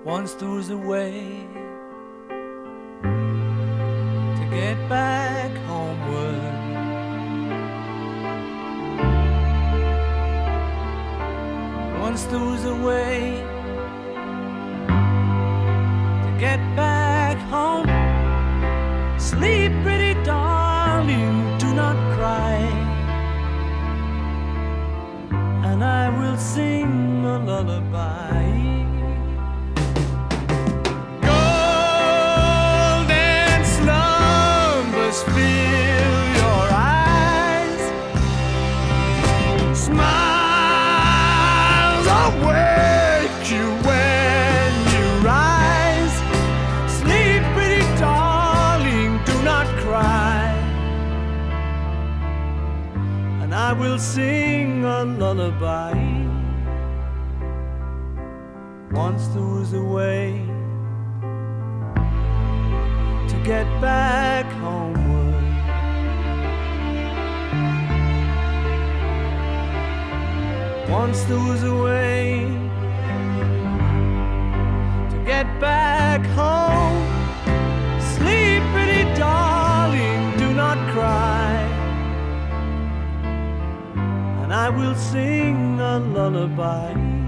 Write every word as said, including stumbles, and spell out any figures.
Once there was a way to get back homeward. Once there was a way to get back home. Sleep, pretty darling, do not cry, and I will sing a lullaby. Golden slumbers fill your eyes, smiles awake you when you rise. Sleep, pretty darling, do not cry, and I will sing a lullaby. Once there was a way to get back homeward. Once there was a way to get back home. Sleep, pretty darling, do not cry, and I will sing a lullaby.